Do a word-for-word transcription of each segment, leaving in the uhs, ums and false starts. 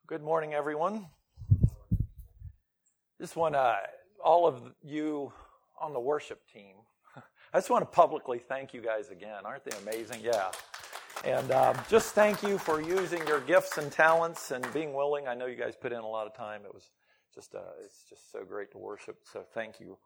Good morning, everyone. Just want to, all of you on the worship team, I just want to publicly thank you guys again. Aren't they amazing? Yeah. And um, just thank you for using your gifts and talents and being willing. I know you guys put in a lot of time. It was just, uh, it's just so great to worship. So thank you.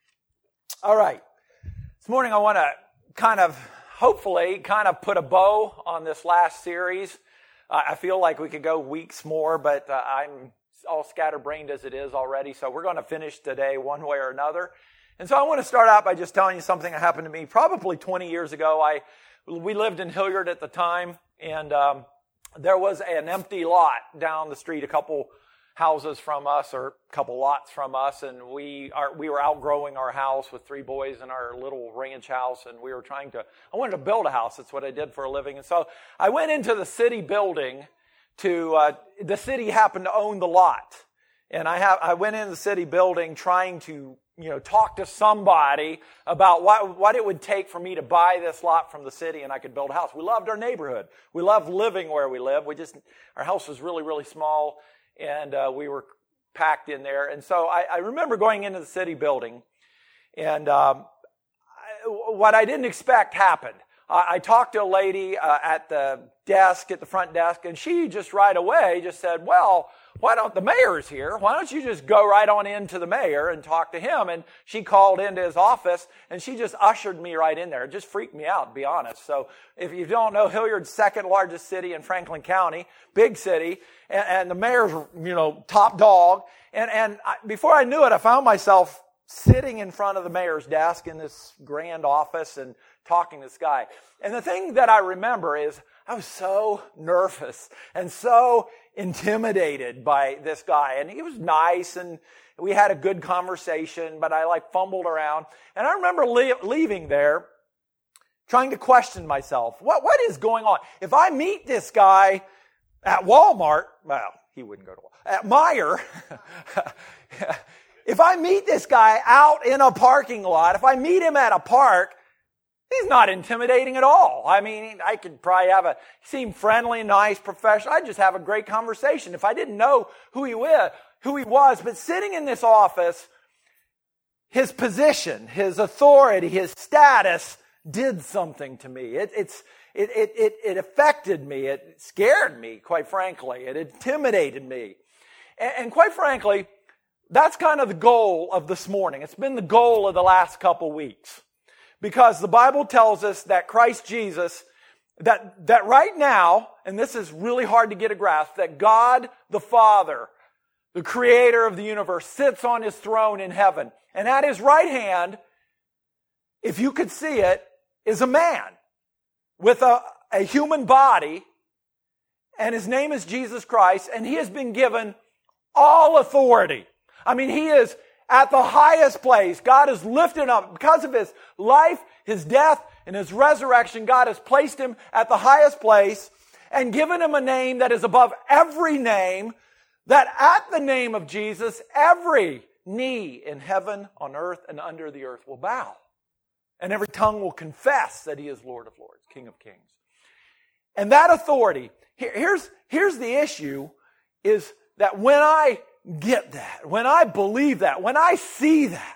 All right. This morning I want to kind of, hopefully, kind of put a bow on this last series. I feel like we could go weeks more, but uh, I'm all scatterbrained as it is already, so we're going to finish today one way or another. And so I want to start out by just telling you something that happened to me probably twenty years ago. I we lived in Hilliard at the time, and um, there was an empty lot down the street, a couple houses from us, or a couple lots from us, and we are we were outgrowing our house with three boys in our little ranch house, and we were trying to, I wanted to build a house. That's what I did for a living. And so I went into the city building to, uh, the city happened to own the lot. And I have I went into the city building trying to, you know, talk to somebody about what, what it would take for me to buy this lot from the city and I could build a house. We loved our neighborhood. We loved living where we live. We just, our house was really, really small. And uh, we were packed in there. And so I, I remember going into the city building, and um, I, what I didn't expect happened. I, I talked to a lady uh, at the desk, at the front desk, and she just right away just said, well, why don't the mayor's here? Why don't you just go right on into the mayor and talk to him? And she called into his office, and she just ushered me right in there. It just freaked me out, to be honest. So if you don't know, Hilliard's second largest city in Franklin County, big city, and, and the mayor's, you know, top dog. And, and I, before I knew it, I found myself sitting in front of the mayor's desk in this grand office and talking to this guy. And the thing that I remember is I was so nervous and so intimidated by this guy. And he was nice, and we had a good conversation, but I like fumbled around. And I remember le- leaving there trying to question myself. What What is going on? If I meet this guy at Walmart, well, he wouldn't go to Walmart, at Meijer, if I meet this guy out in a parking lot, if I meet him at a park, he's not intimidating at all. I mean, I could probably have a, seem friendly, nice, professional. I'd just have a great conversation if I didn't know who he was, who he was. But sitting in this office, his position, his authority, his status did something to me. It, it's, it, it, it, it affected me. It scared me, quite frankly. It intimidated me. And, and quite frankly, that's kind of the goal of this morning. It's been the goal of the last couple weeks. Because the Bible tells us that Christ Jesus, that, that right now, and this is really hard to get a grasp, that God the Father, the creator of the universe, sits on his throne in heaven. And at his right hand, if you could see it, is a man with a, a human body, and his name is Jesus Christ, and he has been given all authority. I mean, he is at the highest place. God has lifted him up because of his life, his death, and his resurrection. God has placed him at the highest place and given him a name that is above every name, that at the name of Jesus, every knee in heaven, on earth, and under the earth will bow. And every tongue will confess that he is Lord of Lords, King of Kings. And that authority, here, here's, here's the issue, is that when I get that, when I believe that, when I see that,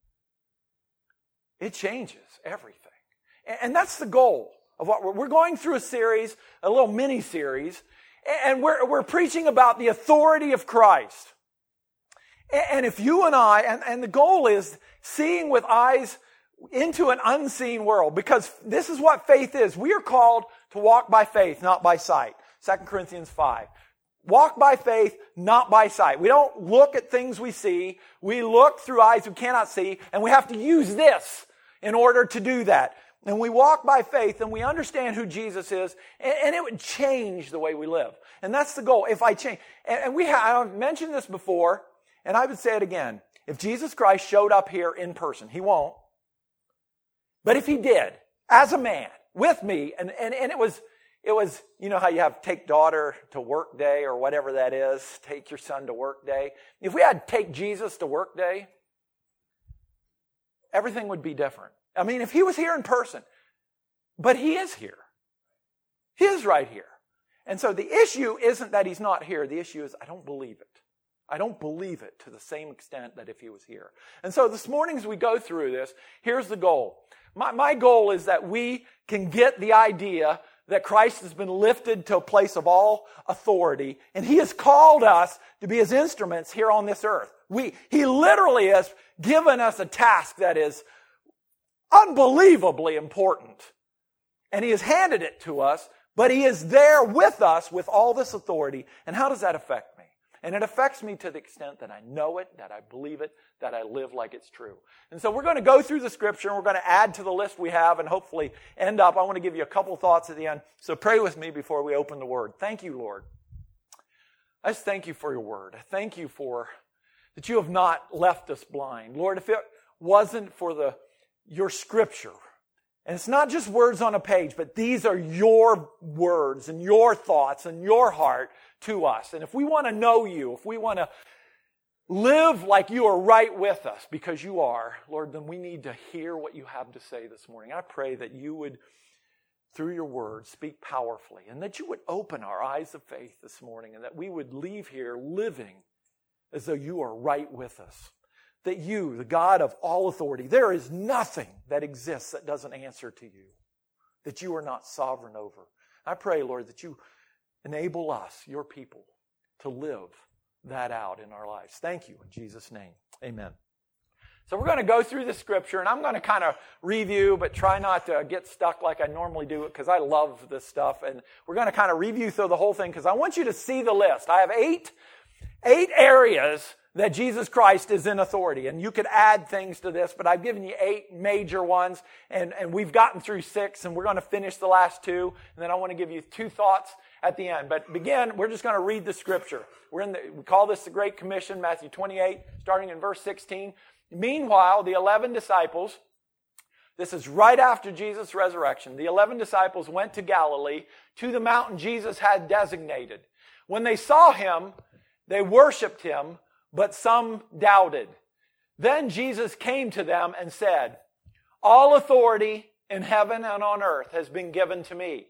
it changes everything. And that's the goal of what we're, we're going through a series, a little mini series, and we're, we're preaching about the authority of Christ. And if you and I, and, and the goal is seeing with eyes into an unseen world, because this is what faith is. We are called to walk by faith, not by sight. Second Corinthians five. Walk by faith, not by sight. We don't look at things we see. We look through eyes we cannot see, and we have to use this in order to do that. And we walk by faith, and we understand who Jesus is, and, and it would change the way we live. And that's the goal. If I change, and, and we have, I've mentioned this before, and I would say it again. If Jesus Christ showed up here in person, he won't. But if he did, as a man, with me, and, and, and it was, It was, you know how you have take daughter to work day or whatever that is, take your son to work day. If we had take Jesus to work day, everything would be different. I mean, if he was here in person, but he is here. He is right here. And so the issue isn't that he's not here. The issue is I don't believe it. I don't believe it to the same extent that if he was here. And so this morning as we go through this, here's the goal. My, my goal is that we can get the idea that Christ has been lifted to a place of all authority, and he has called us to be his instruments here on this earth. We, he literally has given us a task that is unbelievably important. And he has handed it to us, but he is there with us with all this authority. And how does that affect me? And it affects me to the extent that I know it, that I believe it, that I live like it's true. And so we're going to go through the scripture, and we're going to add to the list we have and hopefully end up. I want to give you a couple thoughts at the end. So pray with me before we open the Word. Thank you, Lord. I just thank you for your Word. I thank you for that you have not left us blind. Lord, if it wasn't for the your scripture, and it's not just words on a page, but these are your words and your thoughts and your heart to us. And if we want to know you, if we want to live like you are right with us, because you are, Lord, then we need to hear what you have to say this morning. I pray that you would, through your word, speak powerfully, and that you would open our eyes of faith this morning, and that we would leave here living as though you are right with us. That you, the God of all authority, there is nothing that exists that doesn't answer to you. That you are not sovereign over. I pray, Lord, that you enable us, your people, to live that out in our lives. Thank you in Jesus' name. Amen. So we're going to go through the scripture, and I'm going to kind of review, but try not to get stuck like I normally do, because I love this stuff. And we're going to kind of review through the whole thing, because I want you to see the list. I have eight, eight areas that Jesus Christ is in authority. And you could add things to this, but I've given you eight major ones, and, and we've gotten through six, and we're going to finish the last two, and then I want to give you two thoughts at the end. But begin, we're just going to read the scripture. We're in the, we call this the Great Commission, Matthew twenty-eight, starting in verse sixteen. Meanwhile, the eleven disciples, this is right after Jesus' resurrection, the eleven disciples went to Galilee, to the mountain Jesus had designated. When they saw him, they worshiped him, but some doubted. Then Jesus came to them and said, "All authority in heaven and on earth has been given to me.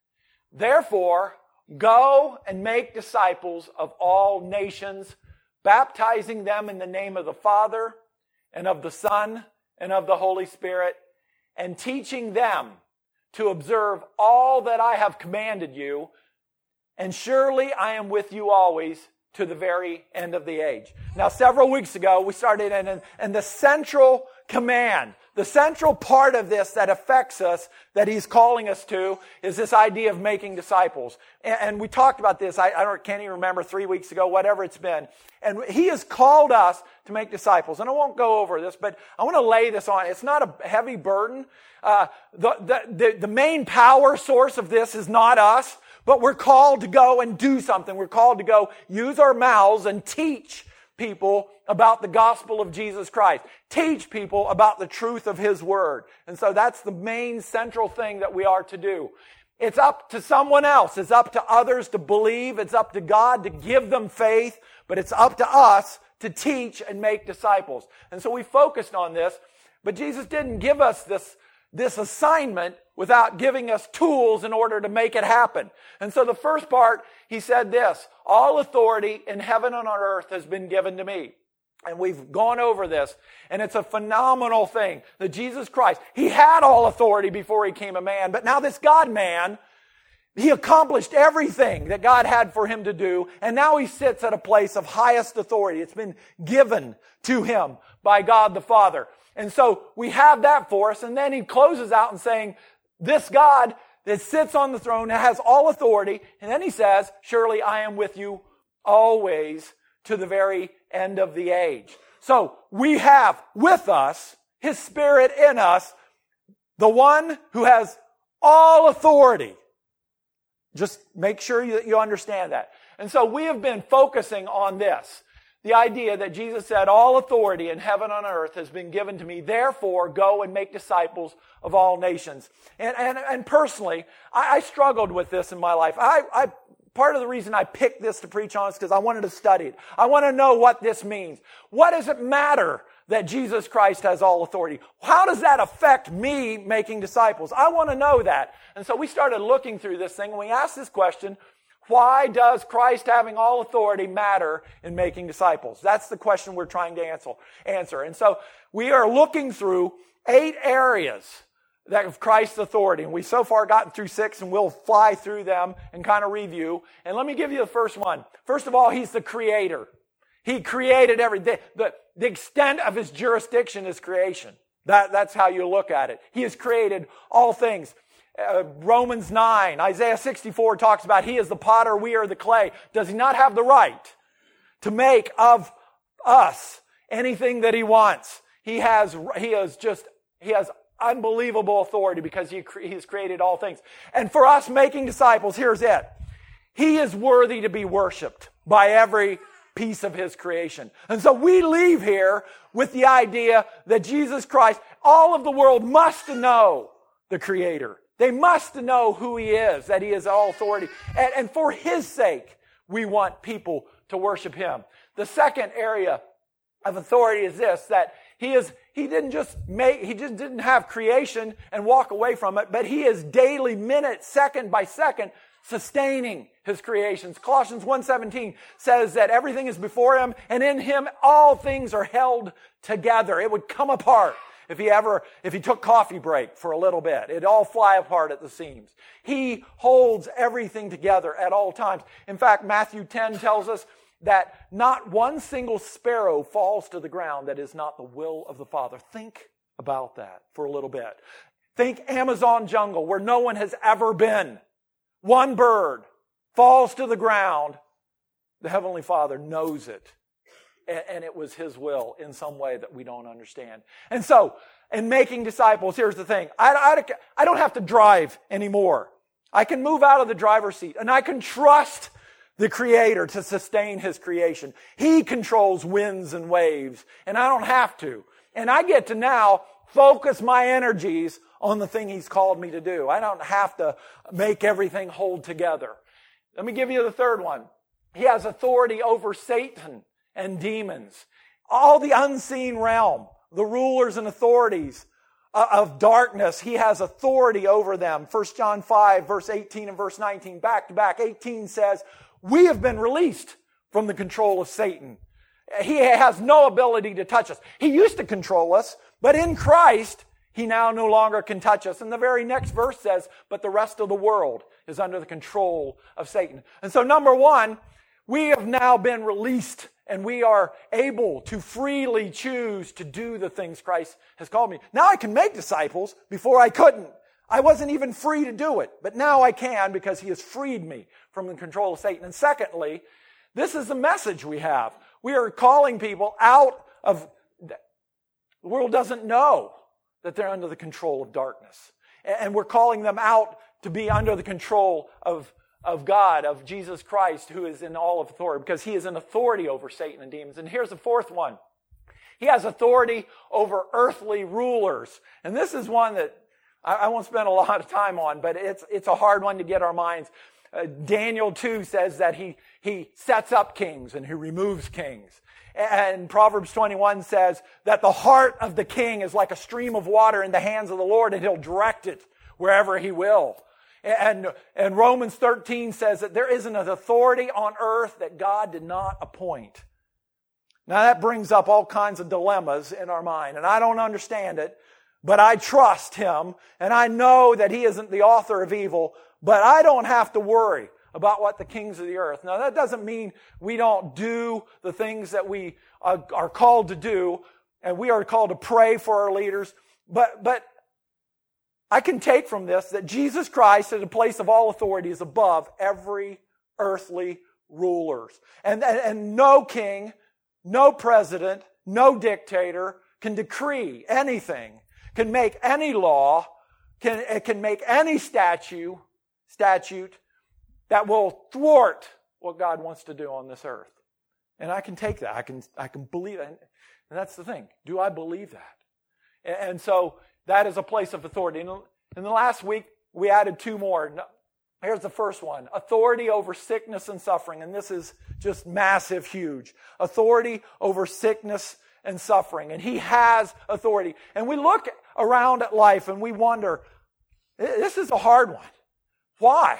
Therefore, go and make disciples of all nations, baptizing them in the name of the Father and of the Son and of the Holy Spirit, and teaching them to observe all that I have commanded you. And surely I am with you always, to the very end of the age." Now, several weeks ago, we started in, in the central command, the central part of this that affects us, that he's calling us to, is this idea of making disciples. And, and we talked about this, I, I don't, can't even remember, three weeks ago, whatever it's been. And he has called us to make disciples. And I won't go over this, but I want to lay this on. It's not a heavy burden. Uh, the, the, the, the main power source of this is not us. But we're called to go and do something. We're called to go use our mouths and teach people about the gospel of Jesus Christ. Teach people about the truth of his word. And so that's the main central thing that we are to do. It's up to someone else. It's up to others to believe. It's up to God to give them faith. But it's up to us to teach and make disciples. And so we focused on this. But Jesus didn't give us this this assignment without giving us tools in order to make it happen. And so the first part, he said this: all authority in heaven and on earth has been given to me. And we've gone over this, and it's a phenomenal thing that Jesus Christ, he had all authority before he became a man, but now this God-man, he accomplished everything that God had for him to do, and now he sits at a place of highest authority. It's been given to him by God the Father. And so we have that for us, and then he closes out and saying, this God that sits on the throne has all authority, and then he says, surely I am with you always to the very end of the age. So we have with us, his Spirit in us, the one who has all authority. Just make sure you, you understand that. And so we have been focusing on this. The idea that Jesus said, all authority in heaven and on earth has been given to me. Therefore, go and make disciples of all nations. And, and, and personally, I, I struggled with this in my life. I, I, part of the reason I picked this to preach on is because I wanted to study it. I want to know what this means. What does it matter that Jesus Christ has all authority? How does that affect me making disciples? I want to know that. And so we started looking through this thing, and we asked this question: Why does Christ having all authority matter in making disciples? That's the question we're trying to answer. answer. And so we are looking through eight areas that of Christ's authority. And we've so far gotten through six, and we'll fly through them and kind of review. And let me give you the first one. First of all, he's the creator. He created everything. The, the extent of his jurisdiction is creation. That, that's how you look at it. He has created all things. Uh, Romans nine, Isaiah sixty-four talks about he is the potter, we are the clay. Does he not have the right to make of us anything that he wants? He has, he has just, he has unbelievable authority because he, he has created all things. And for us making disciples, here's it. He is worthy to be worshiped by every piece of his creation. And so we leave here with the idea that Jesus Christ, all of the world must know the Creator. They must know who he is, that he is all authority. And, and for his sake, we want people to worship him. The second area of authority is this, that he is, he didn't just make, he just didn't have creation and walk away from it, but he is daily, minute, second by second, sustaining his creations. Colossians one seventeen says that everything is before him, and in him all things are held together. It would come apart. If he ever, if he took coffee break for a little bit, it'd all fly apart at the seams. He holds everything together at all times. In fact, Matthew ten tells us that not one single sparrow falls to the ground that is not the will of the Father. Think about that for a little bit. Think Amazon jungle where no one has ever been. One bird falls to the ground. The Heavenly Father knows it. And it was his will in some way that we don't understand. And so, in making disciples, here's the thing. I, I, I don't have to drive anymore. I can move out of the driver's seat, and I can trust the Creator to sustain his creation. He controls winds and waves, and I don't have to. And I get to now focus my energies on the thing he's called me to do. I don't have to make everything hold together. Let me give you the third one. He has authority over Satan and demons. All the unseen realm, the rulers and authorities of darkness, he has authority over them. First John five, verse eighteen and verse nineteen, back to back. eighteen says, we have been released from the control of Satan. He has no ability to touch us. He used to control us, but in Christ, he now no longer can touch us. And the very next verse says, but the rest of the world is under the control of Satan. And so number one, we have now been released, and we are able to freely choose to do the things Christ has called me. Now I can make disciples. Before I couldn't. I wasn't even free to do it. But now I can because he has freed me from the control of Satan. And secondly, this is the message we have. We are calling people out of... The world doesn't know that they're under the control of darkness. And we're calling them out to be under the control of of God, of Jesus Christ, who is in all of authority, because he is in authority over Satan and demons. And here's the fourth one. He has authority over earthly rulers. And this is one that I, I won't spend a lot of time on, but it's it's a hard one to get our minds. Uh, Daniel two says that he, he sets up kings and he removes kings. And Proverbs twenty-one says that the heart of the king is like a stream of water in the hands of the Lord, and he'll direct it wherever he will. And, and Romans thirteen says that there isn't an authority on earth that God did not appoint. Now that brings up all kinds of dilemmas in our mind, and I don't understand it, but I trust him, and I know that he isn't the author of evil, but I don't have to worry about what the kings of the earth. Now that doesn't mean we don't do the things that we are, are called to do, and we are called to pray for our leaders, but, but I can take from this that Jesus Christ, at a place of all authority, is above every earthly rulers. And, and, and no king, no president, no dictator can decree anything, can make any law, can, can make any statute, statute that will thwart what God wants to do on this earth. And I can take that. I can, I can believe it. And that's the thing. Do I believe that? And so that is a place of authority. In the last week, we added two more. Here's the first one. Authority over sickness and suffering. And this is just massive, huge. Authority over sickness and suffering. And he has authority. And we look around at life and we wonder, this is a hard one. Why?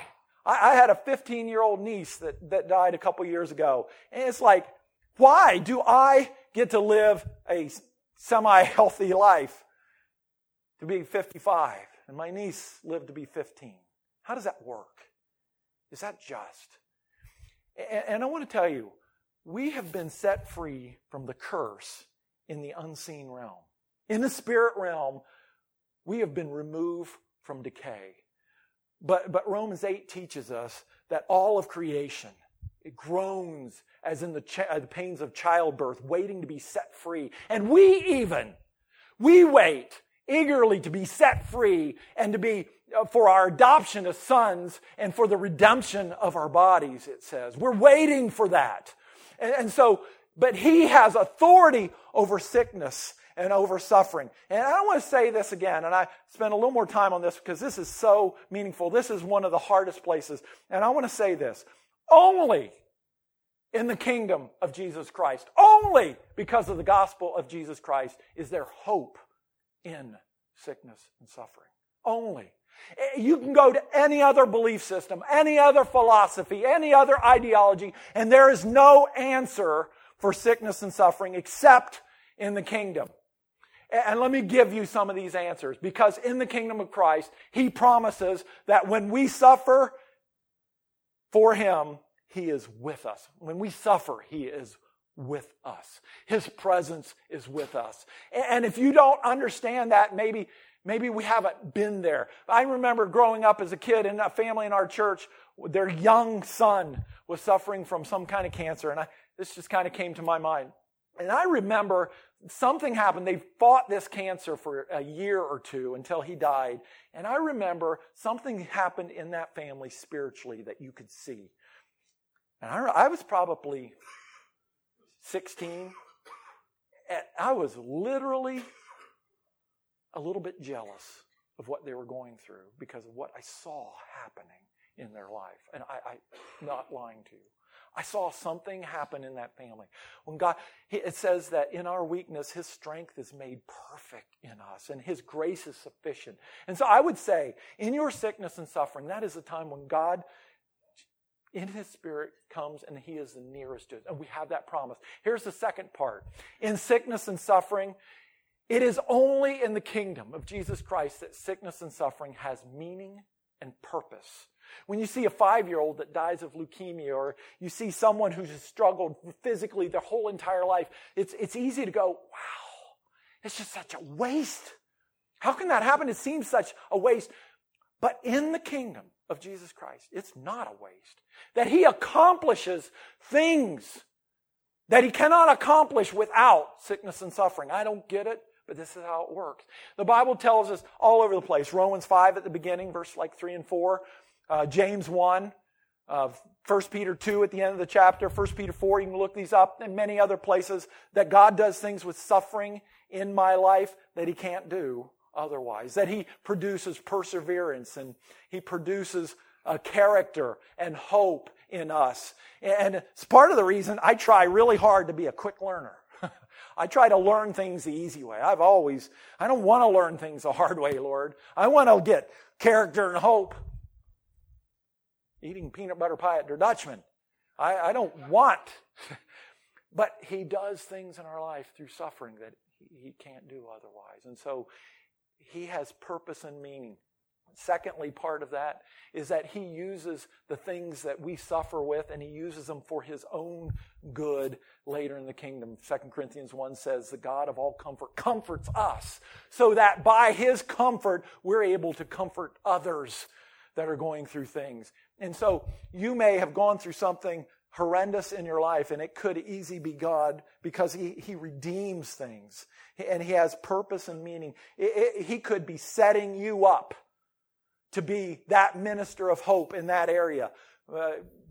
I, I had a fifteen-year-old niece that, that died a couple years ago. And it's like, why do I get to live a semi-healthy life to be fifty-five? And my niece lived to be fifteen. How does that work? Is that just? And, and I want to tell you, we have been set free from the curse in the unseen realm. In the spirit realm, we have been removed from decay. But, but Romans eight teaches us that all of creation, it groans as in the, ch- the pains of childbirth, waiting to be set free. And we even, we wait eagerly to be set free and to be, uh, for our adoption as sons and for the redemption of our bodies, it says. We're waiting for that. And, and so, but He has authority over sickness and over suffering. And I want to say this again, and I spent a little more time on this because this is so meaningful. This is one of the hardest places. And I want to say this. Only in the kingdom of Jesus Christ, only because of the gospel of Jesus Christ, is there hope in sickness and suffering. Only. You can go to any other belief system, any other philosophy, any other ideology, and there is no answer for sickness and suffering except in the kingdom. And let me give you some of these answers, because in the kingdom of Christ, He promises that when we suffer for Him, He is with us. When we suffer, He is with us. His presence is with us. And if you don't understand that, maybe, maybe we haven't been there. I remember growing up as a kid in a family in our church, their young son was suffering from some kind of cancer. And I, this just kind of came to my mind. And I remember something happened. They fought this cancer for a year or two until he died. And I remember something happened in that family spiritually that you could see. And I, I was probably sixteen. And I was literally a little bit jealous of what they were going through because of what I saw happening in their life. And I, I'm not lying to you. I saw something happen in that family. When God, it says that in our weakness, His strength is made perfect in us, and His grace is sufficient. And so I would say, in your sickness and suffering, that is the time when God, in His Spirit, comes and He is the nearest to us. And we have that promise. Here's the second part. In sickness and suffering, it is only in the kingdom of Jesus Christ that sickness and suffering has meaning and purpose. When you see a five-year-old that dies of leukemia, or you see someone who's struggled physically their whole entire life, it's, it's easy to go, wow, it's just such a waste. How can that happen? It seems such a waste. But in the kingdom of Jesus Christ, it's not a waste. That He accomplishes things that He cannot accomplish without sickness and suffering. I don't get it, but this is how it works. The Bible tells us all over the place. Romans five at the beginning, verse like three and four. Uh, James one, uh, First Peter two at the end of the chapter, First Peter four, you can look these up, and many other places, that God does things with suffering in my life that He can't do otherwise. That He produces perseverance, and He produces a character and hope in us. And it's part of the reason I try really hard to be a quick learner. I try to learn things the easy way. I've always, I don't want to learn things the hard way, Lord. I want to get character and hope. Eating peanut butter pie at Der Dutchman. I, I don't want. But He does things in our life through suffering that he, he can't do otherwise. And so He has purpose and meaning. Secondly, part of that is that He uses the things that we suffer with, and He uses them for His own good later in the kingdom. Second Corinthians one says, the God of all comfort comforts us, so that by His comfort we're able to comfort others that are going through things. And so you may have gone through something horrendous in your life, and it could easily be God, because He, he redeems things, and He has purpose and meaning. It, it, he could be setting you up to be that minister of hope in that area. Uh,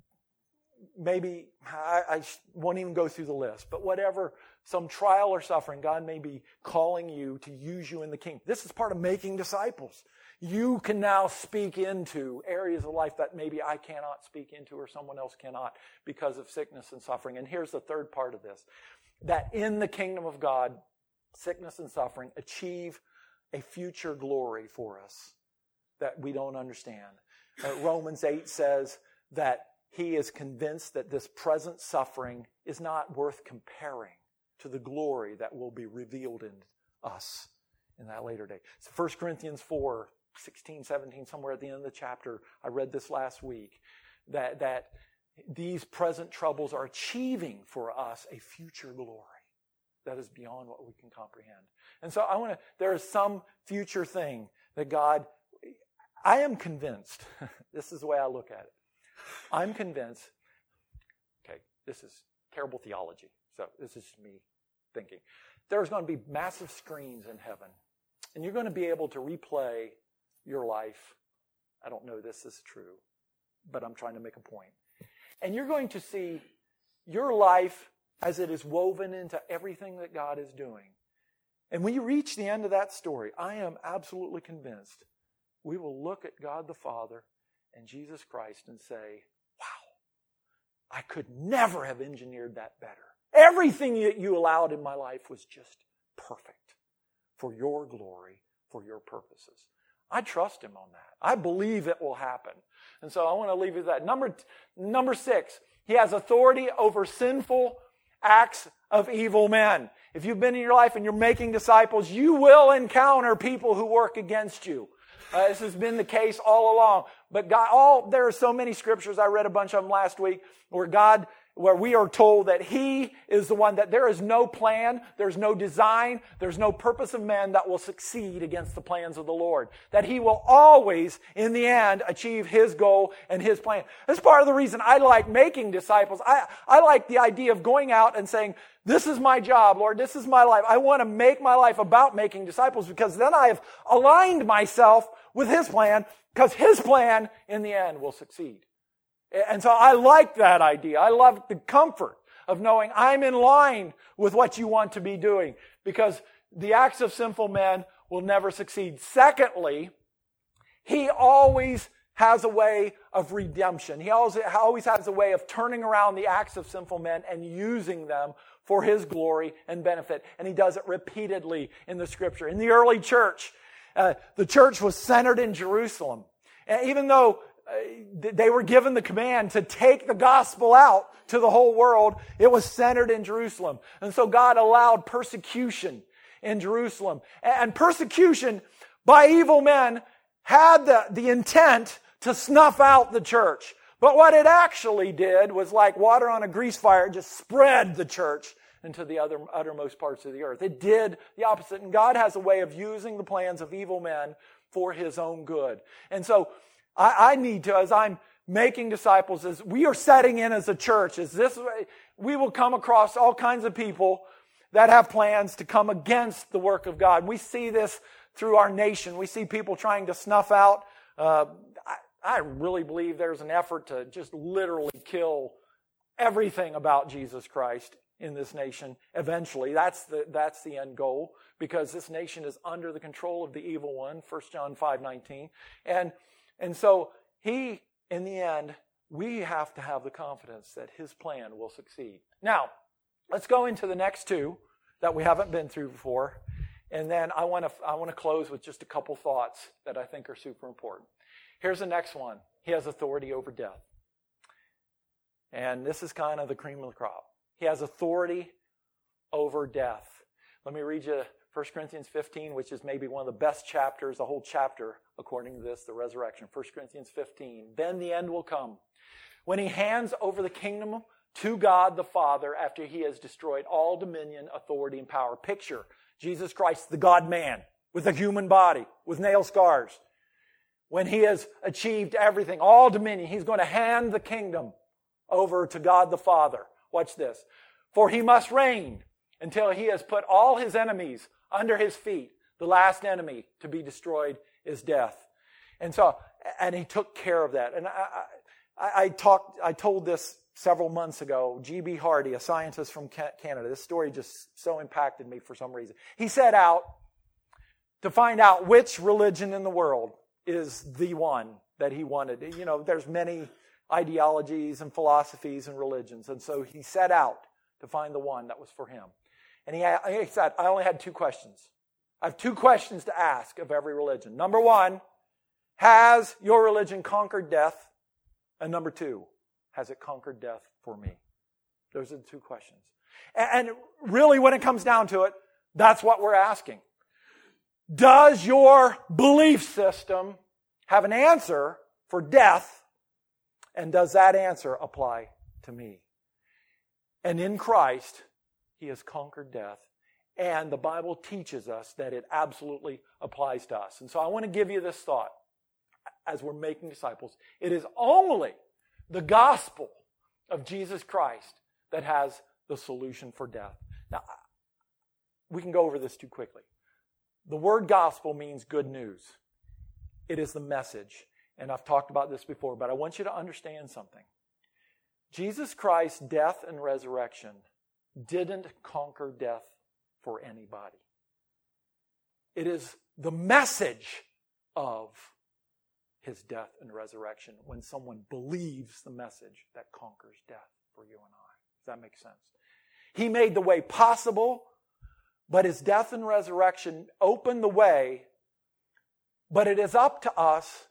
maybe, I, I won't even go through the list, but whatever, some trial or suffering, God may be calling you to use you in the kingdom. This is part of making disciples. You can now speak into areas of life that maybe I cannot speak into, or someone else cannot, because of sickness and suffering. And here's the third part of this, that in the kingdom of God, sickness and suffering achieve a future glory for us that we don't understand. Uh, Romans eight says that he is convinced that this present suffering is not worth comparing to the glory that will be revealed in us in that later day. So First Corinthians four, sixteen, seventeen, somewhere at the end of the chapter, I read this last week, that, that these present troubles are achieving for us a future glory that is beyond what we can comprehend. And so I want to, there is some future thing that God, I am convinced, this is the way I look at it. I'm convinced, okay, this is terrible theology, so this is me thinking. There's going to be massive screens in heaven, and you're going to be able to replay your life. I don't know this is true, but I'm trying to make a point. And you're going to see your life as it is woven into everything that God is doing. And when you reach the end of that story, I am absolutely convinced we will look at God the Father and Jesus Christ and say, wow, I could never have engineered that better. Everything that you allowed in my life was just perfect for your glory, for your purposes. I trust him on that. I believe it will happen. And so I want to leave you with that. Number, number six, he has authority over sinful acts of evil men. If you've been in your life and you're making disciples, you will encounter people who work against you. Uh, this has been the case all along. But God, all there are so many scriptures, I read a bunch of them last week, where God, where we are told that he is the one, that there is no plan, there's no design, there's no purpose of man that will succeed against the plans of the Lord. That he will always, in the end, achieve his goal and his plan. That's part of the reason I like making disciples. I, I like the idea of going out and saying, this is my job, Lord, this is my life. I want to make my life about making disciples, because then I have aligned myself with his plan, because his plan, in the end, will succeed. And so I like that idea. I love the comfort of knowing I'm in line with what you want to be doing, because the acts of sinful men will never succeed. Secondly, he always has a way of redemption. He always, always has a way of turning around the acts of sinful men and using them for his glory and benefit. And he does it repeatedly in the scripture. In the early church, uh, the church was centered in Jerusalem. And even though uh, they were given the command to take the gospel out to the whole world, it was centered in Jerusalem. And so God allowed persecution in Jerusalem. And persecution by evil men had the, the intent to snuff out the church. But what it actually did was, like water on a grease fire, just spread the church into the other uttermost parts of the earth. It did the opposite. And God has a way of using the plans of evil men for his own good. And so I, I need to, as I'm making disciples, as we are setting in as a church, is this way, we will come across all kinds of people that have plans to come against the work of God. We see this through our nation. We see people trying to snuff out. Uh, I, I really believe there's an effort to just literally kill everything about Jesus Christ in this nation. Eventually, that's the that's the end goal, because this nation is under the control of the evil one. First John five nineteen, and and so he, in the end, we have to have the confidence that his plan will succeed. Now, let's go into the next two that we haven't been through before. And then I want to I want to close with just a couple thoughts that I think are super important. Here's the next one. He has authority over death. And this is kind of the cream of the crop. He has authority over death. Let me read you First Corinthians fifteen, which is maybe one of the best chapters, the whole chapter, according to this, the resurrection. First Corinthians fifteen. Then the end will come, when he hands over the kingdom to God the Father after he has destroyed all dominion, authority, and power. Picture Jesus Christ, the God-man, with a human body, with nail scars. When he has achieved everything, all dominion, he's going to hand the kingdom over to God the Father. Watch this. For he must reign until he has put all his enemies under his feet. The last enemy to be destroyed is death. And so, and he took care of that. And I, I, I talked, I told this several months ago. G B Hardy, a scientist from Canada, this story just so impacted me for some reason. He set out to find out which religion in the world is the one that he wanted. You know, there's many ideologies and philosophies and religions. And so he set out to find the one that was for him. And he, had, he said, I only had two questions. I have two questions to ask of every religion. Number one, has your religion conquered death? And number two, has it conquered death for me? Those are the two questions. And really, when it comes down to it, that's what we're asking. Does your belief system have an answer for death? And does that answer apply to me? And in Christ, He has conquered death. And the Bible teaches us that it absolutely applies to us. And so I want to give you this thought as we're making disciples. It is only the gospel of Jesus Christ that has the solution for death. Now, we can go over this too quickly. The word gospel means good news. It is the message. And I've talked about this before, but I want you to understand something. Jesus Christ's death and resurrection didn't conquer death for anybody. It is the message of His death and resurrection when someone believes the message that conquers death for you and I. Does that make sense? He made the way possible, but His death and resurrection opened the way, but it is up to us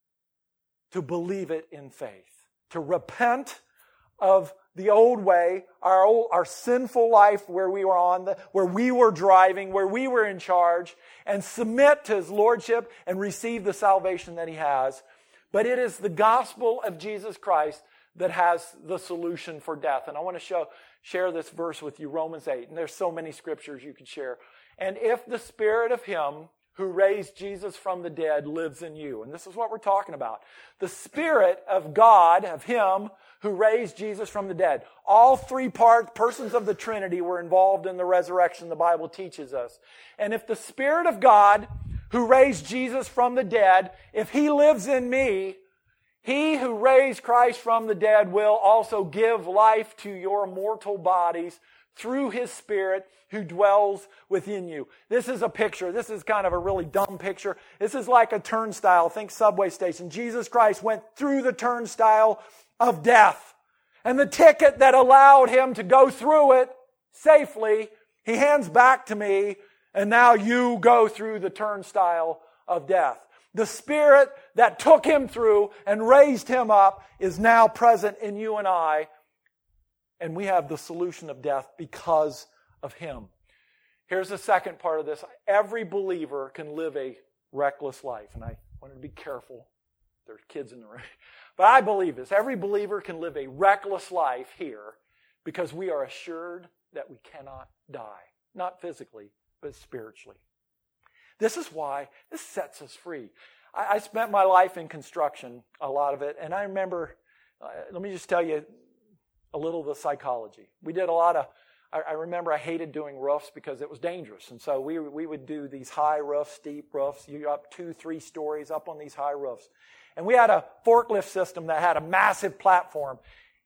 to believe it in faith, to repent of the old way, our old, our sinful life where we were on, the, where we were driving, where we were in charge, and submit to His lordship and receive the salvation that He has. But it is the gospel of Jesus Christ that has the solution for death. And I want to show, share this verse with you, Romans eight. And there's so many scriptures you could share. And if the Spirit of Him who raised Jesus from the dead lives in you. And this is what we're talking about. The Spirit of God, of Him who raised Jesus from the dead. All three part, persons of the Trinity were involved in the resurrection, the Bible teaches us. And if the Spirit of God who raised Jesus from the dead, if He lives in me, He who raised Christ from the dead will also give life to your mortal bodies through His Spirit who dwells within you. This is a picture. This is kind of a really dumb picture. This is like a turnstile. Think subway station. Jesus Christ went through the turnstile of death. And the ticket that allowed Him to go through it safely, He hands back to me, and now you go through the turnstile of death. The Spirit that took Him through and raised Him up is now present in you and I. And we have the solution of death because of Him. Here's the second part of this. Every believer can live a reckless life. And I wanted to be careful. There's kids in the room. But I believe this. Every believer can live a reckless life here because we are assured that we cannot die. Not physically, but spiritually. This is why this sets us free. I, I spent my life in construction, a lot of it, and I remember, uh, let me just tell you a little of the psychology. We did a lot of, I, I remember I hated doing roofs because it was dangerous, and so we we would do these high roofs, steep roofs, you're up two, three stories up on these high roofs. And we had a forklift system that had a massive platform.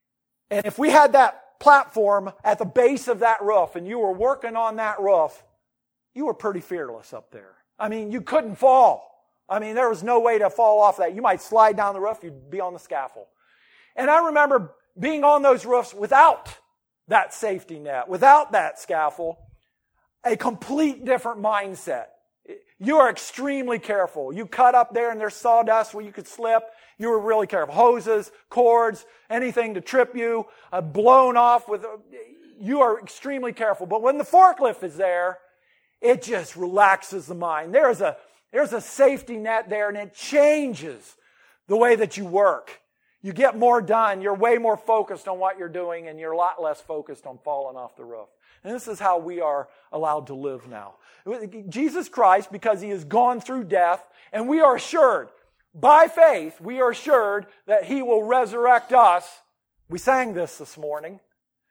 And if we had that platform at the base of that roof and you were working on that roof, you were pretty fearless up there. I mean, you couldn't fall. I mean, there was no way to fall off that. You might slide down the roof, you'd be on the scaffold. And I remember being on those roofs without that safety net, without that scaffold, a complete different mindset. You are extremely careful. You cut up there and there's sawdust where you could slip. You were really careful. Hoses, cords, anything to trip you, uh, blown off with, uh, you are extremely careful. But when the forklift is there, it just relaxes the mind. There's a, there's a safety net there and it changes the way that you work. You get more done. You're way more focused on what you're doing and you're a lot less focused on falling off the roof. And this is how we are allowed to live now. Jesus Christ, because He has gone through death, and we are assured, by faith, we are assured that He will resurrect us. We sang this this morning.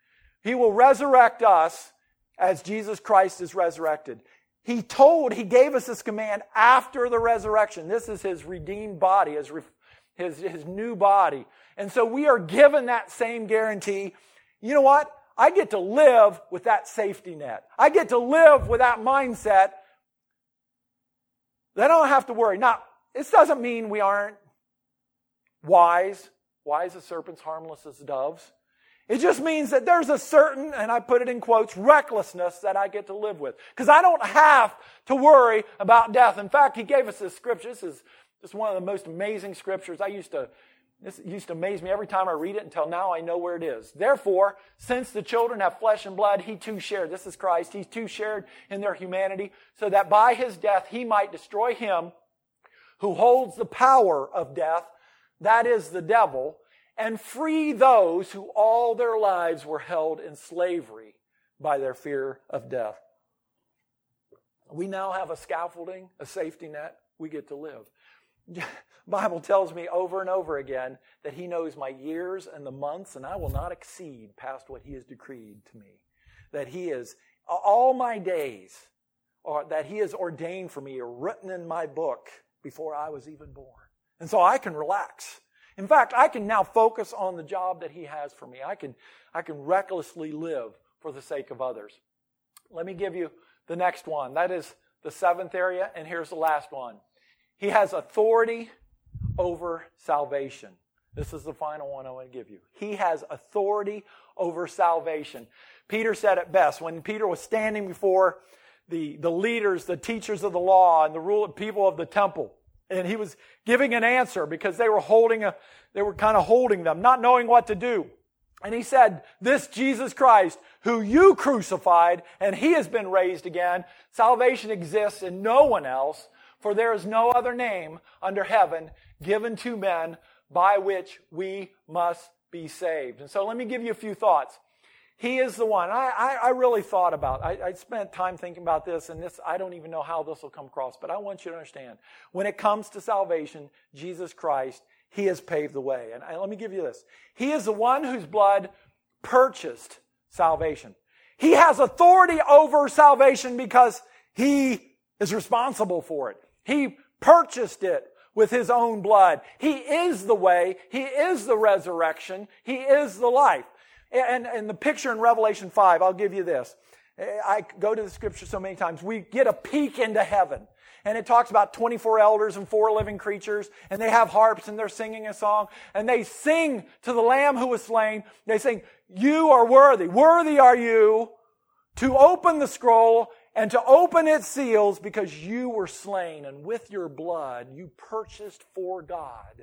He will resurrect us as Jesus Christ is resurrected. He told, He gave us this command after the resurrection. This is His redeemed body, His, his, his new body. And so we are given that same guarantee. You know what? I get to live with that safety net. I get to live with that mindset that I don't have to worry. Now, this doesn't mean we aren't wise. Wise as serpents, harmless as doves. It just means that there's a certain, and I put it in quotes, recklessness that I get to live with. Because I don't have to worry about death. In fact, He gave us this scripture. This is Just one of the most amazing scriptures. I used to, this used to amaze me every time I read it until now I know where it is. Therefore, since the children have flesh and blood, he too shared. This is Christ. He too shared in their humanity so that by his death he might destroy him who holds the power of death, that is the devil, and free those who all their lives were held in slavery by their fear of death. We now have a scaffolding, a safety net. We get to live. The Bible tells me over and over again that he knows my years and the months, and I will not exceed past what he has decreed to me. That he is, all my days, or that he has ordained for me, are written in my book before I was even born. And so I can relax. In fact, I can now focus on the job that he has for me. I can, I can recklessly live for the sake of others. Let me give you the next one. That is the seventh area, and here's the last one. He has authority over salvation. This is the final one I want to give you. He has authority over salvation. Peter said it best when Peter was standing before the, the leaders, the teachers of the law, and the rule people of the temple. And he was giving an answer because they were holding a, they were kind of holding them, not knowing what to do. And he said, this Jesus Christ, who you crucified, and he has been raised again, salvation exists in no one else, for there is no other name under heaven given to men by which we must be saved. And so let me give you a few thoughts. He is the one. I, I, I really thought about it. I, I spent time thinking about this, and this I don't even know how this will come across, but I want you to understand. When it comes to salvation, Jesus Christ, he has paved the way. And I, let me give you this. He is the one whose blood purchased salvation. He has authority over salvation because he is responsible for it. He purchased it with his own blood. He is the way. He is the resurrection. He is the life. And, and the picture in Revelation five, I'll give you this. I go to the scripture so many times. We get a peek into heaven. And it talks about twenty-four elders and four living creatures. And they have harps and they're singing a song. And they sing to the Lamb who was slain. They sing, you are worthy. Worthy are you to open the scroll and to open its seals because you were slain. And with your blood you purchased for God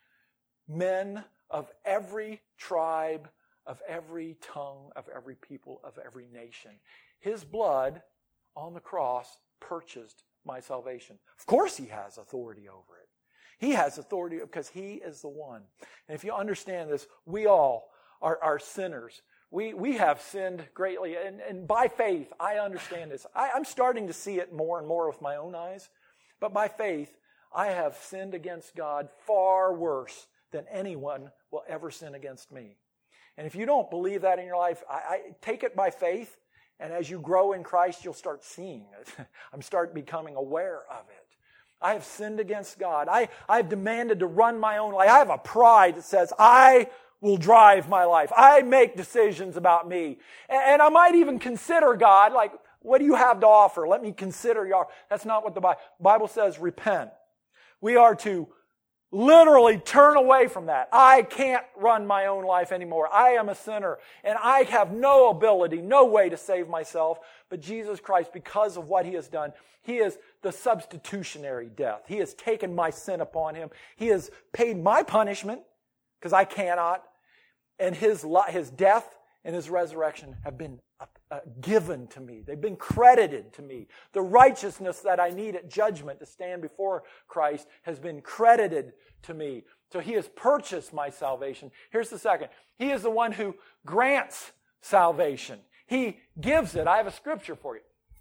men of every tribe, of every tongue, of every people, of every nation. His blood on the cross purchased my salvation. Of course he has authority over it. He has authority because he is the one. And if you understand this, we all are, are sinners. We we have sinned greatly. And, and by faith, I understand this. I, I'm starting to see it more and more with my own eyes. But by faith, I have sinned against God far worse than anyone will ever sin against me. And if you don't believe that in your life, I, I take it by faith. And as you grow in Christ, you'll start seeing it. I'm start becoming aware of it. I have sinned against God. I, I've demanded to run my own life. I have a pride that says, I will drive my life. I make decisions about me. And, and I might even consider God, like, what do you have to offer? Let me consider your. That's not what the Bible, Bible says, repent. We are to literally turn away from that. I can't run my own life anymore. I am a sinner, and I have no ability, no way to save myself. But Jesus Christ, because of what he has done, he is the substitutionary death. He has taken my sin upon him. He has paid my punishment, because I cannot. And his, his death and his resurrection have been uh, given to me. They've been credited to me. The righteousness that I need at judgment to stand before Christ has been credited to me. So he has purchased my salvation. Here's the second. He is the one who grants salvation. He gives it. I have a scripture for you.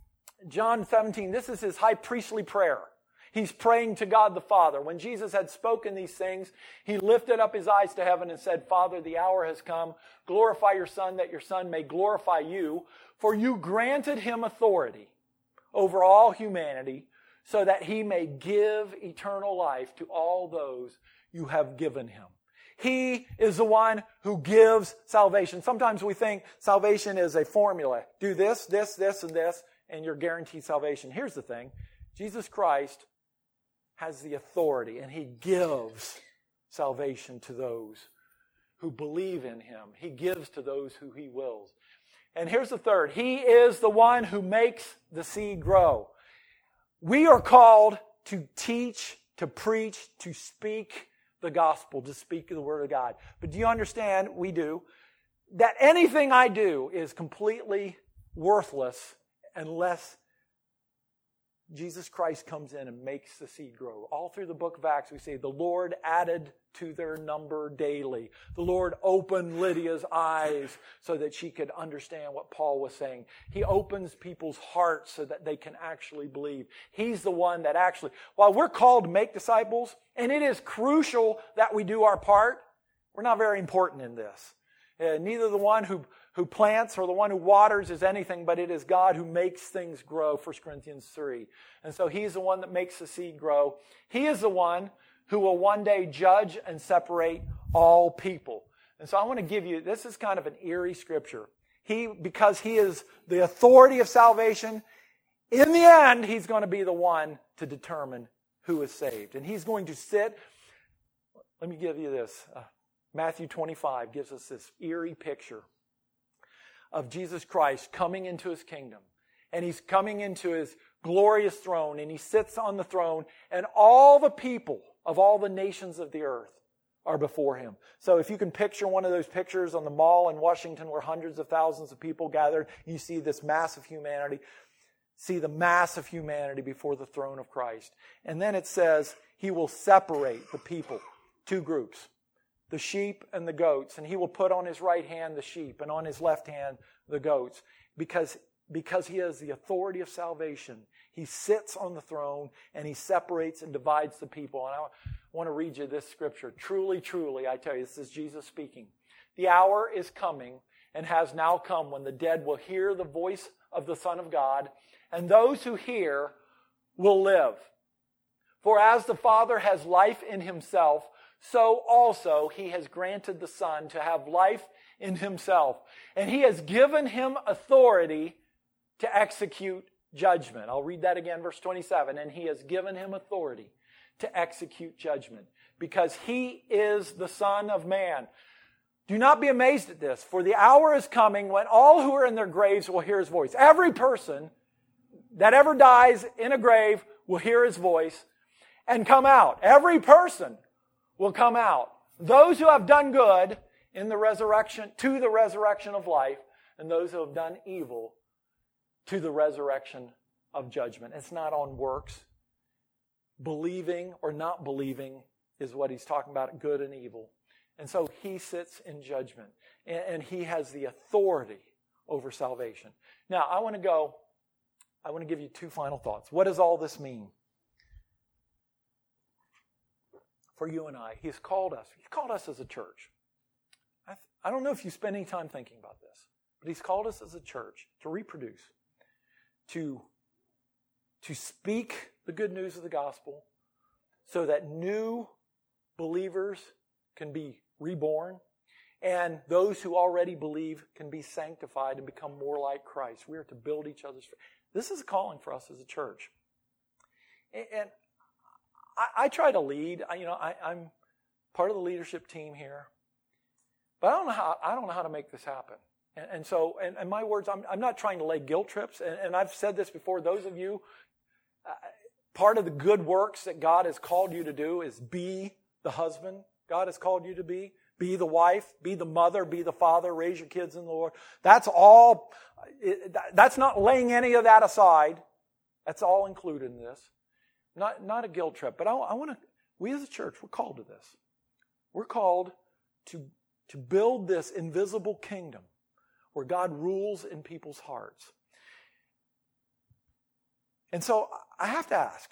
John seventeen, this is his high priestly prayer. He's praying to God the Father. When Jesus had spoken these things, he lifted up his eyes to heaven and said, Father, the hour has come. Glorify your Son, that your Son may glorify you. For you granted him authority over all humanity, so that he may give eternal life to all those you have given him. He is the one who gives salvation. Sometimes we think salvation is a formula. Do this, this, this, and this, and you're guaranteed salvation. Here's the thing. Jesus Christ has the authority, and he gives salvation to those who believe in him. He gives to those who he wills. And here's the third. He is the one who makes the seed grow. We are called to teach to preach, to speak the gospel, to speak the word of God. But do you understand, we do, that anything I do is completely worthless unless Jesus Christ comes in and makes the seed grow. All through the book of Acts we say, the Lord added to their number daily. The Lord opened Lydia's eyes so that she could understand what Paul was saying. He opens people's hearts so that they can actually believe. He's the one that actually, while we're called to make disciples, and it is crucial that we do our part, we're not very important in this. Uh, neither the one who who plants or the one who waters is anything, but it is God who makes things grow, First Corinthians three. And so He's the one that makes the seed grow. He is the one who will one day judge and separate all people. And so I want to give you, this is kind of an eerie scripture. He, because He is the authority of salvation, in the end, He's going to be the one to determine who is saved. And He's going to sit, let me give you this. Uh, Matthew twenty-five gives us this eerie picture of Jesus Christ coming into His kingdom. And He's coming into His glorious throne, and He sits on the throne, and all the people of all the nations of the earth are before Him. So if you can picture one of those pictures on the mall in Washington where hundreds of thousands of people gathered, you see this mass of humanity, see the mass of humanity before the throne of Christ. And then it says He will separate the people, two groups, the sheep and the goats, and He will put on His right hand the sheep and on His left hand the goats, because, because He has the authority of salvation. He sits on the throne and He separates and divides the people. And I want to read you this scripture. Truly, truly, I tell you, this is Jesus speaking. The hour is coming and has now come when the dead will hear the voice of the Son of God, and those who hear will live. For as the Father has life in Himself, so also He has granted the Son to have life in Himself. And He has given Him authority to execute judgment. I'll read that again, verse twenty-seven. And He has given Him authority to execute judgment, because He is the Son of Man. Do not be amazed at this, for the hour is coming when all who are in their graves will hear His voice. Every person that ever dies in a grave will hear His voice and come out. Every person will come out. Those who have done good in the resurrection, to the resurrection of life, and those who have done evil to the resurrection of judgment. It's not on works. Believing or not believing is what He's talking about, good and evil. And so He sits in judgment, and He has the authority over salvation. Now, I want to go, I want to give you two final thoughts. What does all this mean for you and I? He's called us. He's called us as a church. I, th- I don't know if you spend any time thinking about this, but He's called us as a church to reproduce, to, to speak the good news of the gospel so that new believers can be reborn, and those who already believe can be sanctified and become more like Christ. We are to build each other's faith. This is a calling for us as a church. And, and I, I try to lead. I, you know, I, I'm part of the leadership team here, but I don't know how. I don't know how to make this happen. And, and so, and, and my words, I'm, I'm not trying to lay guilt trips. And, and I've said this before. Those of you, uh, part of the good works that God has called you to do is be the husband God has called you to be. Be the wife, be the mother, be the father, raise your kids in the Lord. That's all, it, that's not laying any of that aside. That's all included in this. Not, not a guilt trip, but I, I want to, we as a church, we're called to this. We're called to, to build this invisible kingdom where God rules in people's hearts. And so I have to ask,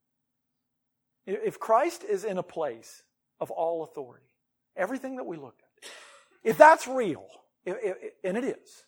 if Christ is in a place of all authority, everything that we looked at, if that's real, if, if, and it is,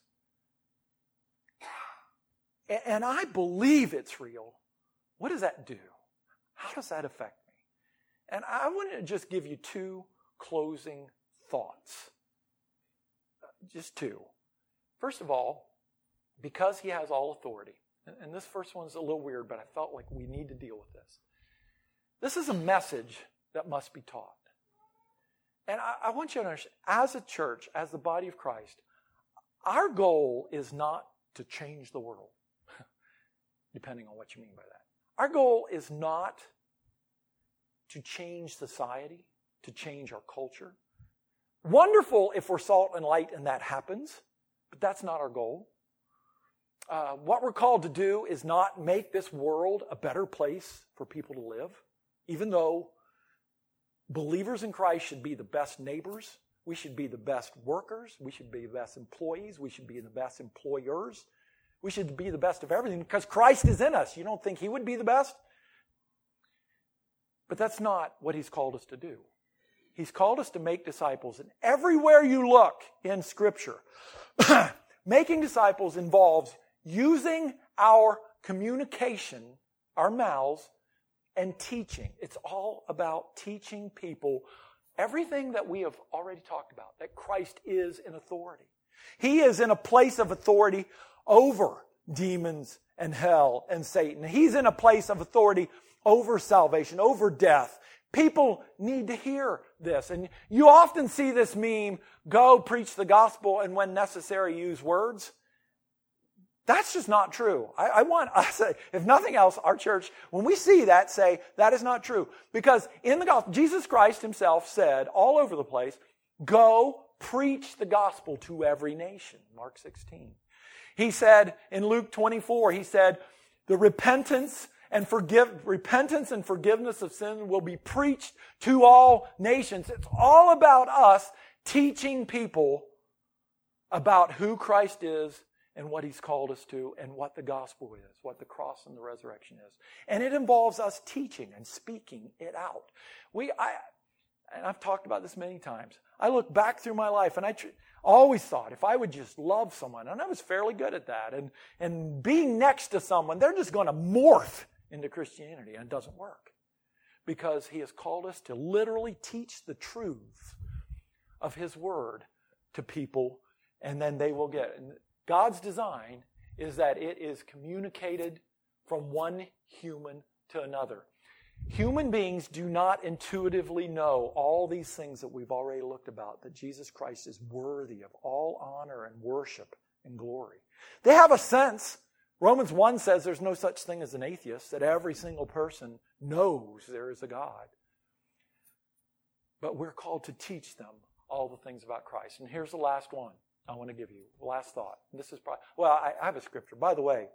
and I believe it's real, what does that do? How does that affect me? And I want to just give you two closing thoughts. Just two. First of all, because He has all authority, and this first one's a little weird, but I felt like we need to deal with this. This is a message that must be taught. And I, I want you to understand, as a church, as the body of Christ, our goal is not to change the world, depending on what you mean by that. Our goal is not to change society, to change our culture. Wonderful if we're salt and light and that happens, but that's not our goal. Uh, what we're called to do is not make this world a better place for people to live, even though believers in Christ should be the best neighbors, we should be the best workers, we should be the best employees, we should be the best employers, we should be the best of everything because Christ is in us. You don't think He would be the best? But that's not what He's called us to do. He's called us to make disciples, and everywhere you look in Scripture, making disciples involves using our communication, our mouths, and teaching. It's all about teaching people everything that we have already talked about, that Christ is in authority. He is in a place of authority over demons and hell and Satan. He's in a place of authority over salvation, over death. People need to hear this. And you often see this meme, go preach the gospel and when necessary use words. That's just not true. I, I want, I say, if nothing else, our church, when we see that, say, that is not true. Because in the gospel, Jesus Christ Himself said all over the place, go preach the gospel to every nation. Mark sixteen. He said in Luke twenty-four, He said, the repentance and forgive, repentance and forgiveness of sin will be preached to all nations. It's all about us teaching people about who Christ is and what He's called us to and what the gospel is, what the cross and the resurrection is. And it involves us teaching and speaking it out. We, I, and I've talked about this many times. I look back through my life and I tr- always thought if I would just love someone, and I was fairly good at that, and, and being next to someone, they're just going to morph into Christianity, and it doesn't work. Because He has called us to literally teach the truth of His Word to people, and then they will get it. And God's design is that it is communicated from one human to another. Human beings do not intuitively know all these things that we've already looked about, that Jesus Christ is worthy of all honor and worship and glory. They have a sense. Romans one says there's no such thing as an atheist, that every single person knows there is a God. But we're called to teach them all the things about Christ. And here's the last one I want to give you. Last thought. And this is probably, well, I, I have a scripture. By the way,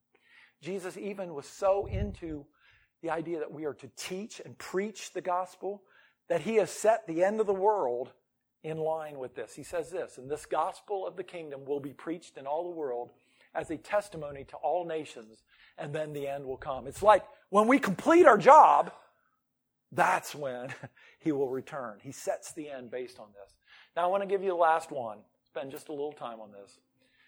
Jesus even was so into the idea that we are to teach and preach the gospel that He has set the end of the world in line with this. He says this, and this gospel of the kingdom will be preached in all the world as a testimony to all nations, and then the end will come. It's like when we complete our job, that's when He will return. He sets the end based on this. Now I want to give you the last one. Spend just a little time on this.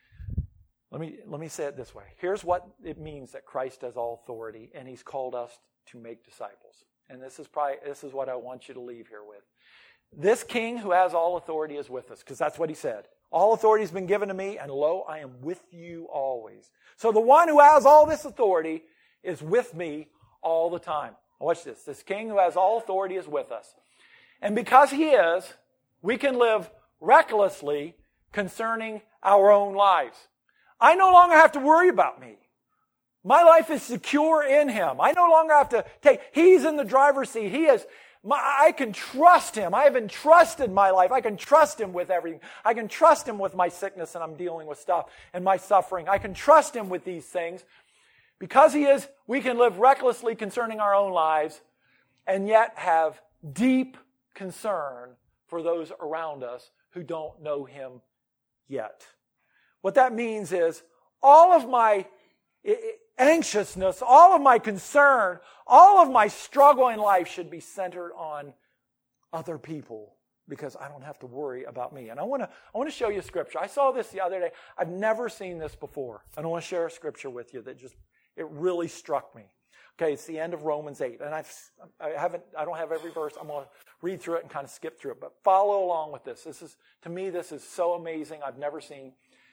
Let me, let me say it this way. Here's what it means that Christ has all authority, and He's called us to make disciples. And this is probably, this is what I want you to leave here with. This King who has all authority is with us, because that's what He said. All authority has been given to me, and lo, I am with you always. So the one who has all this authority is with me all the time. Watch this. This King who has all authority is with us. And because He is, we can live recklessly concerning our own lives. I no longer have to worry about me. My life is secure in Him. I no longer have to take, He's in the driver's seat. He is, my, I can trust Him. I have entrusted my life. I can trust Him with everything. I can trust Him with my sickness and I'm dealing with stuff and my suffering. I can trust Him with these things. Because He is, we can live recklessly concerning our own lives and yet have deep concern for those around us who don't know Him yet. What that means is all of my anxiousness, all of my concern, all of my struggle in life should be centered on other people because I don't have to worry about me. And I want to I want to show you a scripture. I saw this the other day. I've never seen this before. And I want to share a scripture with you that just, it really struck me. Okay, it's the end of Romans eight. And I've, I haven't, I don't have every verse. I'm going to read through it and kind of skip through it. But follow along with this. This is, to me, this is so amazing. I've never seen.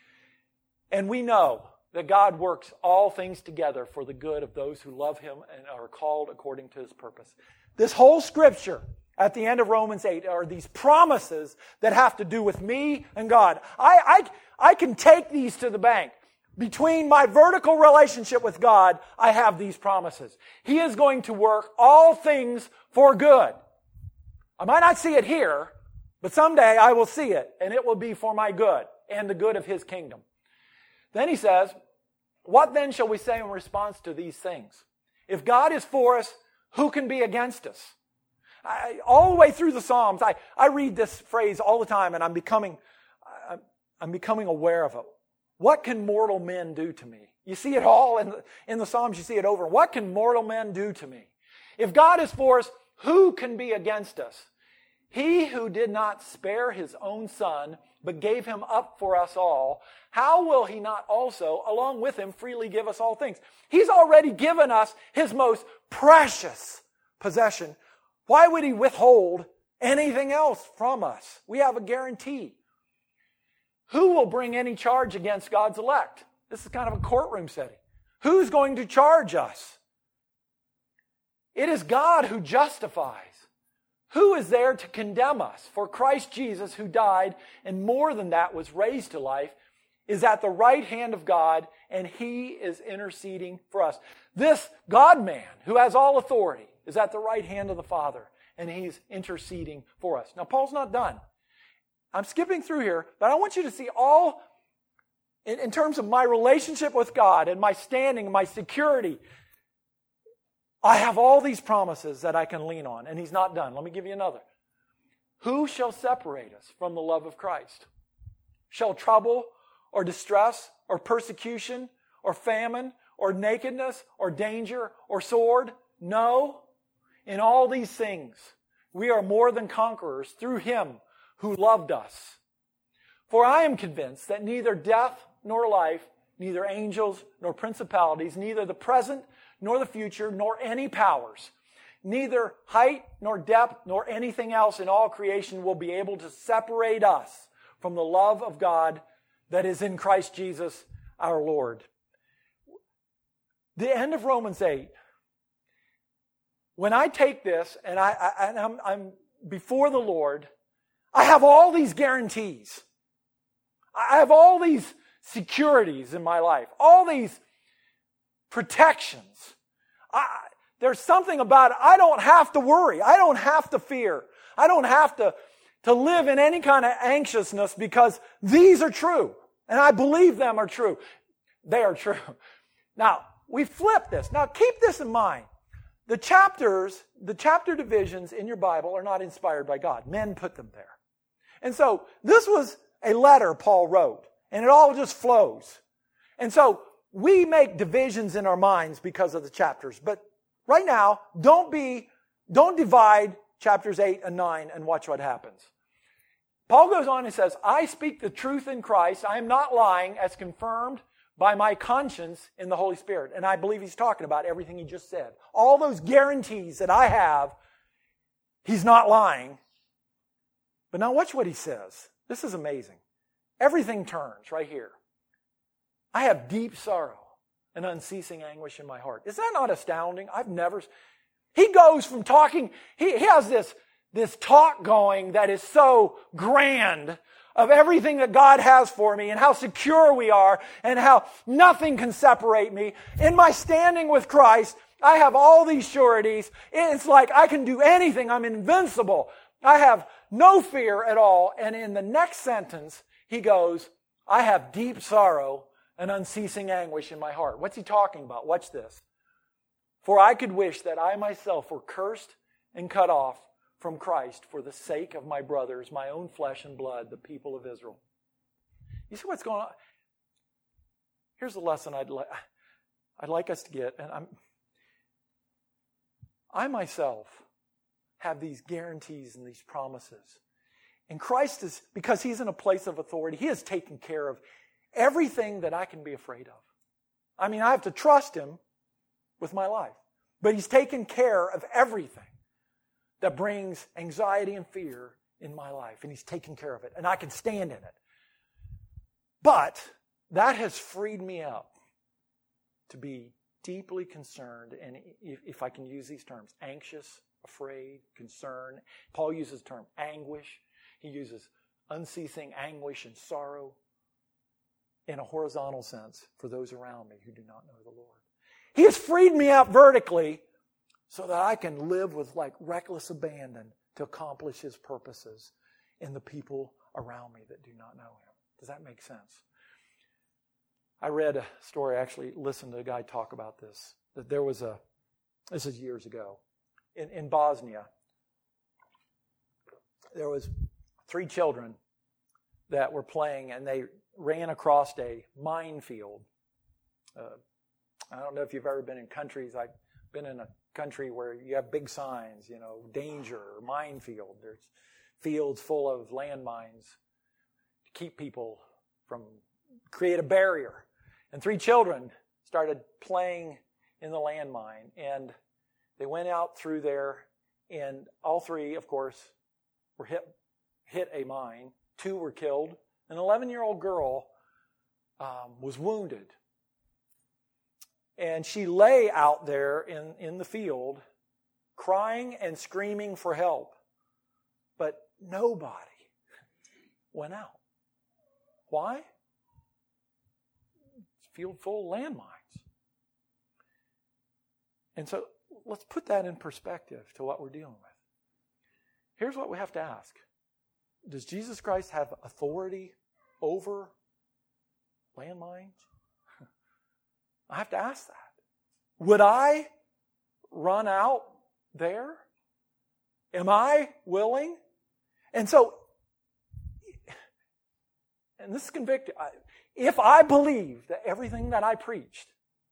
And we know that God works all things together for the good of those who love Him and are called according to His purpose. This whole scripture at the end of Romans eight are these promises that have to do with me and God. I, I, I can take these to the bank. between my vertical relationship with God, I have these promises. He is going to work all things for good. I might not see it here, but someday I will see it, and it will be for my good and the good of His kingdom. Then he says, what then shall we say in response to these things? If God is for us, who can be against us? I, all the way through the Psalms, I, I read this phrase all the time, and I'm becoming, I'm, I'm becoming aware of it. What can mortal men do to me? You see it all in the, in the Psalms, you see it over. What can mortal men do to me? If God is for us, who can be against us? He who did not spare His own Son, but gave Him up for us all, how will He not also, along with Him, freely give us all things? He's already given us His most precious possession. Why would He withhold anything else from us? We have a guarantee. Who will bring any charge against God's elect? This is kind of a courtroom setting. Who's going to charge us? It is God who justifies. Who is there to condemn us? For Christ Jesus, who died, and more than that was raised to life, is at the right hand of God, and He is interceding for us. This God-man, who has all authority, is at the right hand of the Father, and He's interceding for us. Now, Paul's not done. I'm skipping through here, but I want you to see all, in, in terms of my relationship with God and my standing and my security, I have all these promises that I can lean on, and He's not done. Let me give you another. Who shall separate us from the love of Christ? Shall trouble or distress or persecution or famine or nakedness or danger or sword? No. In all these things, we are more than conquerors through Him who loved us. For I am convinced that neither death nor life, neither angels nor principalities, neither the present nor the future, nor any powers, neither height nor depth nor anything else in all creation will be able to separate us from the love of God that is in Christ Jesus our Lord. The end of Romans eight, when I take this and I, I and I'm, I'm before the Lord, I have all these guarantees. I have all these securities in my life, all these protections. I, there's something about it. I don't have to worry. I don't have to fear. I don't have to, to live in any kind of anxiousness because these are true. And I believe them are true. They are true. Now, we flip this. Now, keep this in mind. The chapters, the chapter divisions in your Bible are not inspired by God. Men put them there. And so, this was a letter Paul wrote. And it all just flows. And so, we make divisions in our minds because of the chapters. But right now, don't be, don't divide chapters eight and nine and watch what happens. Paul goes on and says, I speak the truth in Christ. I am not lying, as confirmed by my conscience in the Holy Spirit. And I believe he's talking about everything he just said. All those guarantees that I have, he's not lying. But now watch what he says. This is amazing. Everything turns right here. I have deep sorrow and unceasing anguish in my heart. Is that not astounding? I've never... He goes from talking... He, he has this, this talk going that is so grand of everything that God has for me and how secure we are and how nothing can separate me. In my standing with Christ, I have all these sureties. It's like I can do anything. I'm invincible. I have no fear at all. And in the next sentence, he goes, I have deep sorrow and unceasing anguish in my heart. What's he talking about? Watch this. For I could wish that I myself were cursed and cut off from Christ for the sake of my brothers, my own flesh and blood, the people of Israel. You see what's going on? Here's the lesson I'd like, I'd like us to get. And I'm, I myself have these guarantees and these promises. And Christ is, because He's in a place of authority, He has taken care of everything that I can be afraid of. I mean, I have to trust Him with my life. But He's taken care of everything that brings anxiety and fear in my life. And He's taken care of it. And I can stand in it. But that has freed me up to be deeply concerned, and if I can use these terms, anxious, afraid, concerned. Paul uses the term anguish. He uses unceasing anguish and sorrow in a horizontal sense for those around me who do not know the Lord. He has freed me out vertically so that I can live with like reckless abandon to accomplish His purposes in the people around me that do not know Him. Does that make sense? I read a story, I actually listened to a guy talk about this, that there was a, this is years ago, in, in Bosnia, there was three children that were playing and they ran across a minefield. Uh, I don't know if you've ever been in countries. I've been in a country where you have big signs, you know, danger, minefield. There's fields full of landmines to keep people from, create a barrier. And three children started playing in the landmine. And they went out through there, and all three, of course, were hit, hit a mine. Two were killed. An eleven-year-old girl um, was wounded. And she lay out there in, in the field, crying and screaming for help. But nobody went out. Why? It's a field full of landmines. And so let's put that in perspective to what we're dealing with. Here's what we have to ask. Does Jesus Christ have authority over landmines? I have to ask that. Would I run out there? Am I willing? And so, and this is convicting. If I believe that everything that I preached,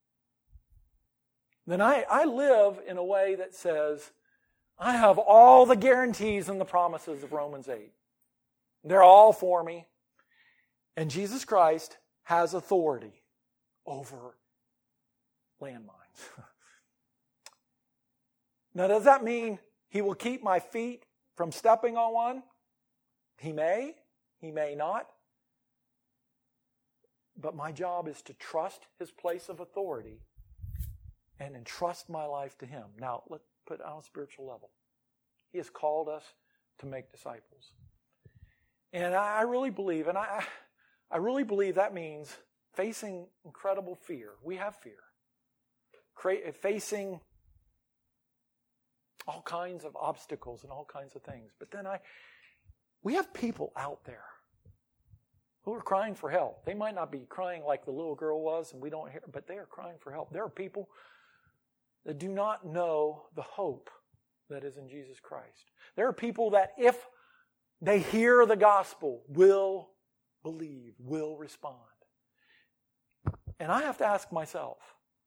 then I, I live in a way that says, I have all the guarantees and the promises of Romans eight. They're all for me. And Jesus Christ has authority over landmines. Now, does that mean He will keep my feet from stepping on one? He may. He may not. But my job is to trust His place of authority and entrust my life to Him. Now, let's put it on a spiritual level. He has called us to make disciples. And I really believe, and I, I really believe that means facing incredible fear. We have fear. Facing all kinds of obstacles and all kinds of things. But then I, we have people out there who are crying for help. They might not be crying like the little girl was, and we don't hear, but they are crying for help. There are people that do not know the hope that is in Jesus Christ. There are people that if they hear the gospel, will believe, will respond. And I have to ask myself,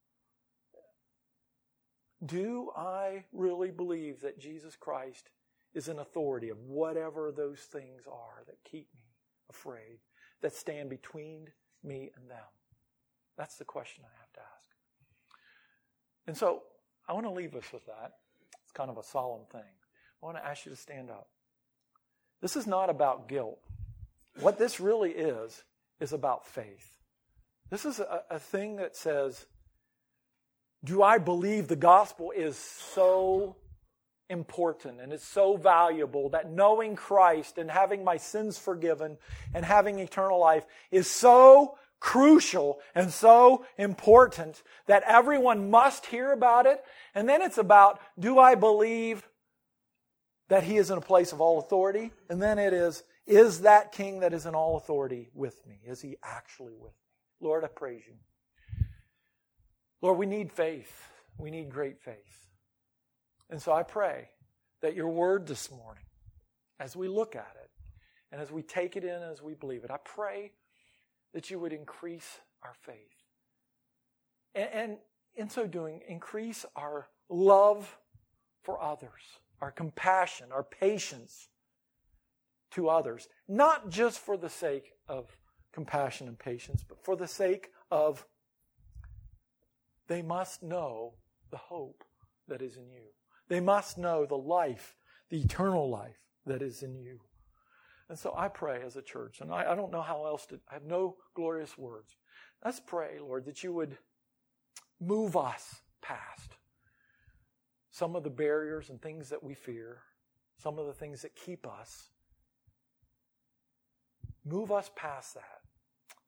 do I really believe that Jesus Christ is an authority of whatever those things are that keep me afraid, that stand between me and them? That's the question I have to ask. And so I want to leave us with that. It's kind of a solemn thing. I want to ask you to stand up. This is not about guilt. What this really is, is about faith. This is a, a thing that says, do I believe the gospel is so important and it's so valuable that knowing Christ and having my sins forgiven and having eternal life is so crucial and so important that everyone must hear about it? And then it's about, do I believe that He is in a place of all authority? And then it is, is that King that is in all authority with me? Is He actually with me? Lord, I praise You. Lord, we need faith. We need great faith. And so I pray that Your word this morning, as we look at it, and as we take it in, as we believe it, I pray that You would increase our faith. And, and in so doing, increase our love for others, our compassion, our patience to others. Not just for the sake of compassion and patience, but for the sake of they must know the hope that is in You. They must know the life, the eternal life that is in You. And so I pray as a church, and I, I don't know how else to, I have no glorious words. Let's pray, Lord, that You would move us past some of the barriers and things that we fear, some of the things that keep us. Move us past that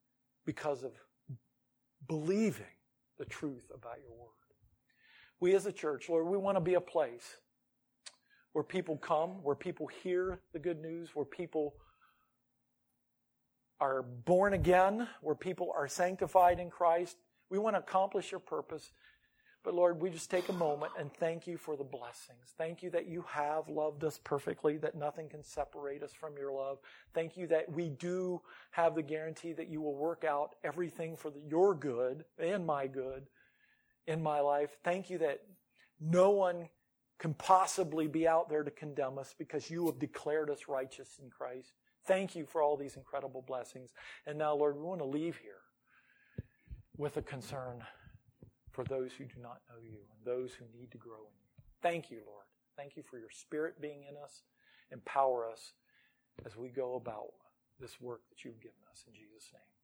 because of believing the truth about your word. We as a church, Lord, we want to be a place where people come, where people hear the good news, where people are born again, where people are sanctified in Christ. We want to accomplish your purpose. But Lord, we just take a moment and thank you for the blessings. Thank you that you have loved us perfectly, that nothing can separate us from your love. Thank you that we do have the guarantee that you will work out everything for the, your good and my good in my life. Thank you that no one can possibly be out there to condemn us because you have declared us righteous in Christ. Thank you for all these incredible blessings. And now, Lord, we want to leave here with a concern for those who do not know you and those who need to grow in you. Thank you, Lord. Thank you for your Spirit being in us. Empower us as we go about this work that you've given us. In Jesus' name.